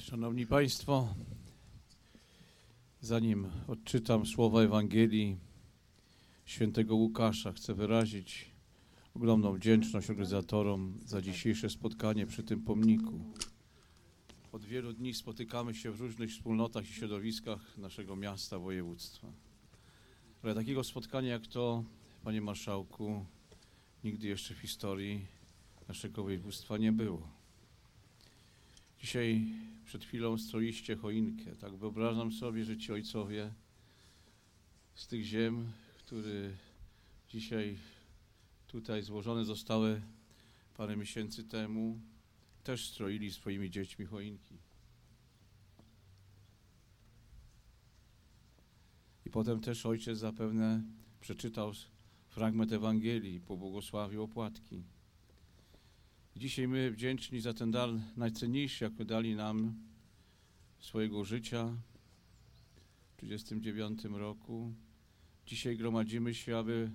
Szanowni Państwo, zanim odczytam słowa Ewangelii świętego Łukasza, chcę wyrazić ogromną wdzięczność organizatorom za dzisiejsze spotkanie przy tym pomniku. Od wielu dni spotykamy się w różnych wspólnotach i środowiskach naszego miasta, województwa. Ale takiego spotkania jak to, Panie Marszałku, nigdy jeszcze w historii naszego województwa nie było. Dzisiaj przed chwilą stroiliście choinkę. Tak wyobrażam sobie, że ci ojcowie z tych ziem, które dzisiaj tutaj złożone zostały parę miesięcy temu, też stroili swoimi dziećmi choinki. I potem też ojciec zapewne przeczytał fragment Ewangelii, pobłogosławił opłatki. Dzisiaj my wdzięczni za ten dar najcenniejszy, jaki dali nam swojego życia w 1939 roku. Dzisiaj gromadzimy się, aby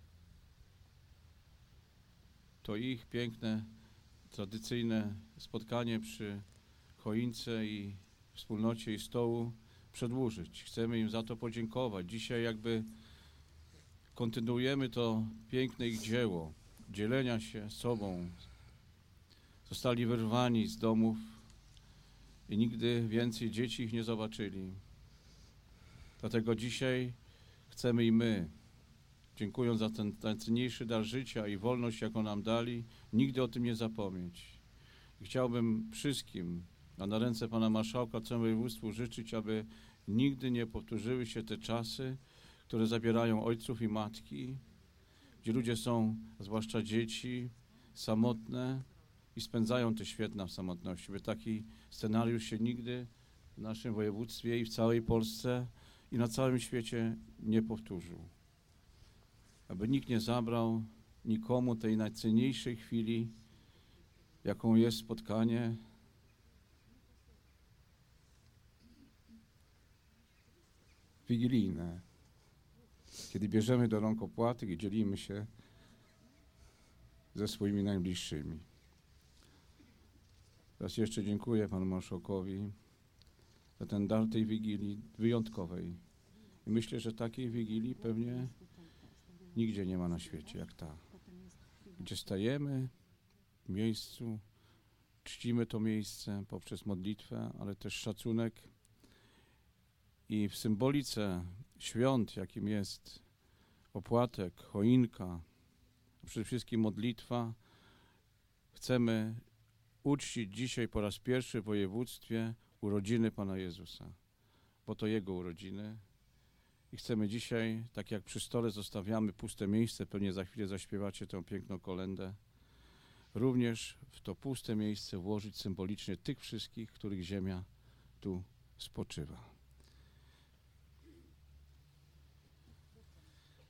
to ich piękne, tradycyjne spotkanie przy choince i wspólnocie i stołu przedłużyć. Chcemy im za to podziękować. Dzisiaj jakby kontynuujemy to piękne ich dzieło, dzielenia się sobą. Zostali wyrwani z domów i nigdy więcej dzieci ich nie zobaczyli. Dlatego dzisiaj chcemy i my, dziękując za ten najcenniejszy dar życia i wolność, jaką nam dali, nigdy o tym nie zapomnieć. I chciałbym wszystkim, a na ręce Pana Marszałka, całemu województwu życzyć, aby nigdy nie powtórzyły się te czasy, które zabierają ojców i matki, gdzie ludzie są, zwłaszcza dzieci, samotne, i spędzają te święta w samotności, by taki scenariusz się nigdy w naszym województwie i w całej Polsce i na całym świecie nie powtórzył. Aby nikt nie zabrał nikomu tej najcenniejszej chwili, jaką jest spotkanie wigilijne, kiedy bierzemy do rąk opłatek i dzielimy się ze swoimi najbliższymi. Raz jeszcze dziękuję Panu Marszałkowi za ten dar tej Wigilii wyjątkowej. I myślę, że takiej Wigilii pewnie nigdzie nie ma na świecie jak ta, gdzie stajemy w miejscu, czcimy to miejsce poprzez modlitwę, ale też szacunek i w symbolice świąt, jakim jest opłatek, choinka, a przede wszystkim modlitwa, chcemy uczcić dzisiaj po raz pierwszy w województwie urodziny Pana Jezusa, bo to Jego urodziny. I chcemy dzisiaj, tak jak przy stole zostawiamy puste miejsce, pewnie za chwilę zaśpiewacie tę piękną kolędę, również w to puste miejsce włożyć symbolicznie tych wszystkich, których ziemia tu spoczywa.